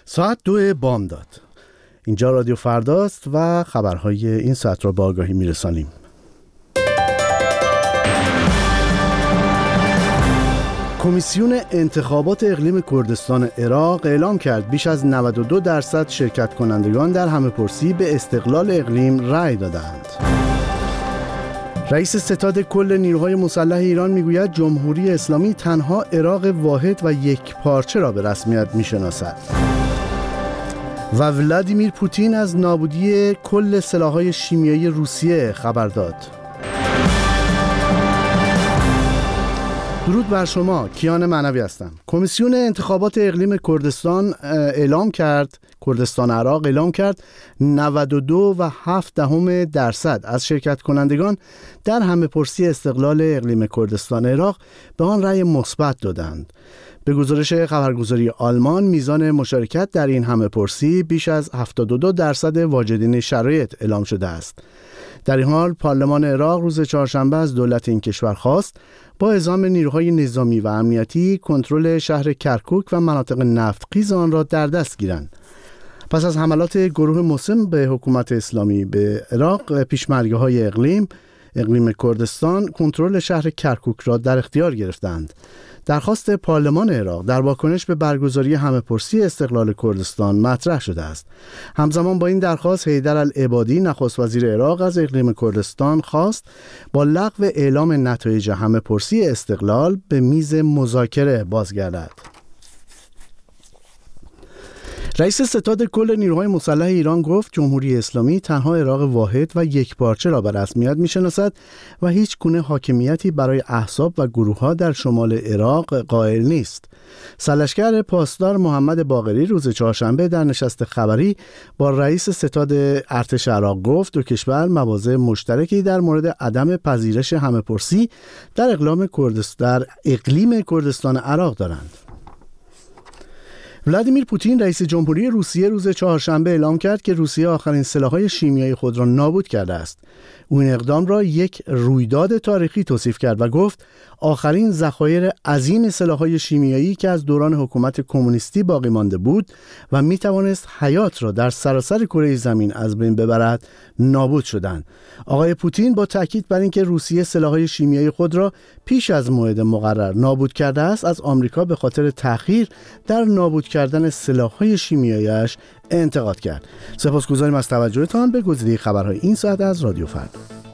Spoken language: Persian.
ساعت 2 بامداد. اینجا رادیو فرداست و خبرهای این ساعت را با آگاهی میرسانیم. کمیسیون انتخابات اقلیم کردستان عراق اعلام کرد بیش از 92% شرکت کنندگان در همه‌پرسی به استقلال اقلیم رأی دادند. رئیس ستاد کل نیروهای مسلح ایران میگوید جمهوری اسلامی تنها عراق واحد و یک پارچه را به رسمیت میشناسد. و ولادیمیر پوتین از نابودی کل سلاح‌های شیمیایی روسیه خبر داد. درود بر شما، کیان معنوی هستم. کمیسیون انتخابات اقلیم کردستان عراق اعلام کرد 92.7% از شرکت کنندگان در همه‌پرسی استقلال اقلیم کردستان عراق به آن رأی مثبت دادند. به گزارش خبرگزاری آلمان میزان مشارکت در این همه‌پرسی بیش از 72% واجدین شرایط اعلام شده است. در این حال پارلمان عراق روز چهارشنبه از دولت این کشور خواست با اعزام نیروهای نظامی و امنیتی کنترل شهر کرکوک و مناطق نفتخیز آن را در دست گیرند. پس از حملات گروه مسلم به حکومت اسلامی به عراق، پیشمرگه‌های اقلیم کردستان کنترل شهر کرکوک را در اختیار گرفتند. درخواست پارلمان عراق در واکنش به برگزاری همه‌پرسی استقلال کردستان مطرح شده است. همزمان با این درخواست حیدر العبادی نخست وزیر عراق از اقلیم کردستان خواست با لغو اعلام نتایج همه‌پرسی استقلال به میز مذاکره بازگردد. رئیس ستاد کل نیروهای مسلح ایران گفت جمهوری اسلامی تنها عراق واحد و یک پارچه را به رسمیت میشناسد و هیچ گونه حاکمیتی برای احزاب و گروه‌ها در شمال عراق قائل نیست. سرلشکر پاسدار محمد باقری روز چهارشنبه در نشست خبری با رئیس ستاد ارتش عراق گفت دو کشور مواضع مشترکی در مورد عدم پذیرش همه‌پرسی در اقلیم کردستان عراق دارند. ولادیمیر پوتین رئیس جمهوری روسیه روز چهارشنبه اعلام کرد که روسیه آخرین سلاح‌های شیمیایی خود را نابود کرده است. او این اقدام را یک رویداد تاریخی توصیف کرد و گفت آخرین ذخایر عظیم سلاح‌های شیمیایی که از دوران حکومت کمونیستی باقی مانده بود و می‌توانست حیات را در سراسر کره زمین از بین ببرد نابود شدند. آقای پوتین با تاکید بر اینکه روسیه سلاح‌های شیمیایی خود را پیش از موعد مقرر نابود کرده است، از آمریکا به خاطر تأخیر در نابود کردن سلاح‌های شیمیایی‌اش انتقاد کرد. سپاسگزاریم از توجهتان به گزیده خبرهای این ساعت از رادیو فردا.